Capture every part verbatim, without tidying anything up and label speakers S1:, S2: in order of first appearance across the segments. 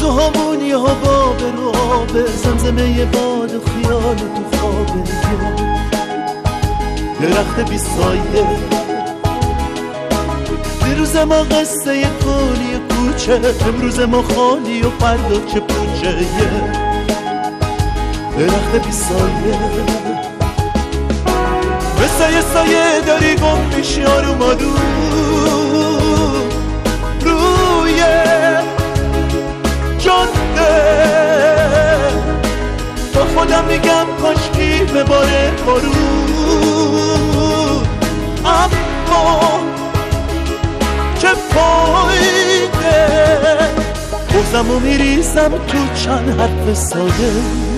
S1: آرزوهامون یه هوا به رو آبه، زمزمه باد و خیال تو خوابه، درخت بی سایه. دیروز ما قصه کلی کوچه، امروز ما خالی و فردا چه پوچه، درخت بی سایه. مثل یه سایه داری گم میشی آروم آروم روی جاده، با خودم میگم کاشکی بباره بارون، اما چه فایده، بازم و میریزم تو چند حرف ساده.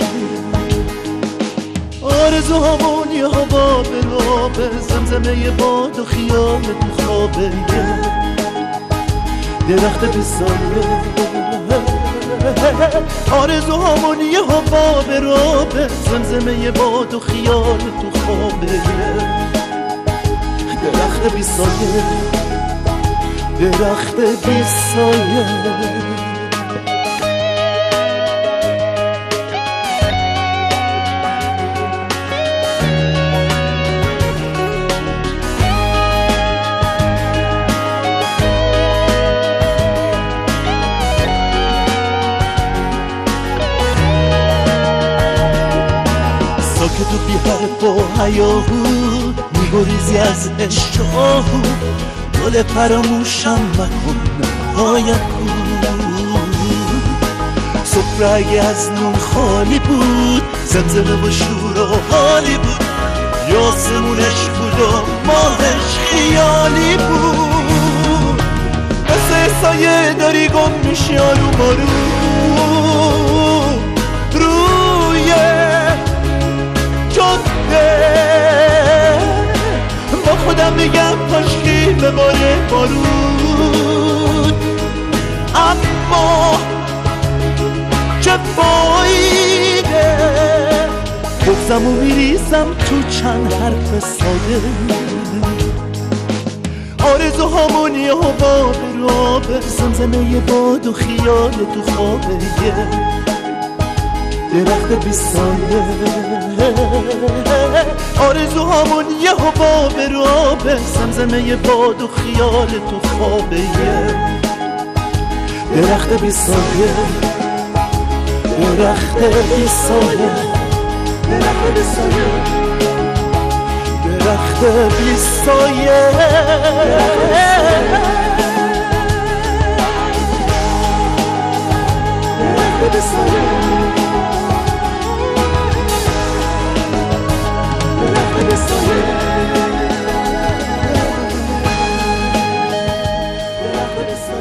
S1: آرزوهامون یه هوا به رابه، زمزمه باد و خیال تو خوابه، درخت بی سایه. آرزوهامون یه هوا به رابه، زمزمه باد و خیال تو خوابه، درخت بی سایه، درخت بی سایه. ساکت و بی حرف و هیاهو میگریزی از عشق و آهو، گل فراموشم مکن نهایکو. سفره اگه از نون خالی بود، زمزمه و شور و حالی بود، یاسمونش بود و ماهش خیالی بود. مثل سایه داری گم میشی آروم آروم روی جاده، با خودم میگم کاشکی بباره بارون، اما چه فایده، بغزم و میریزم تو چند حرف ساده. آرزوهامون یه هوا به رابه، زمزمه باد و خیال تو خوابه، درخت بی سایه. آرزوهامون یه هوا به رابه، زمزمه باد و خیال تو خوابه، درخت بی سایه، درخت بی سایه، درخت بی سایه، درخت بی سایه، درخت بی سایه.